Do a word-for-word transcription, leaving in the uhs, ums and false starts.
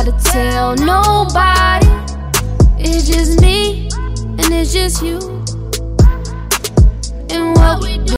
gotta tell nobody. It's just me and it's just you.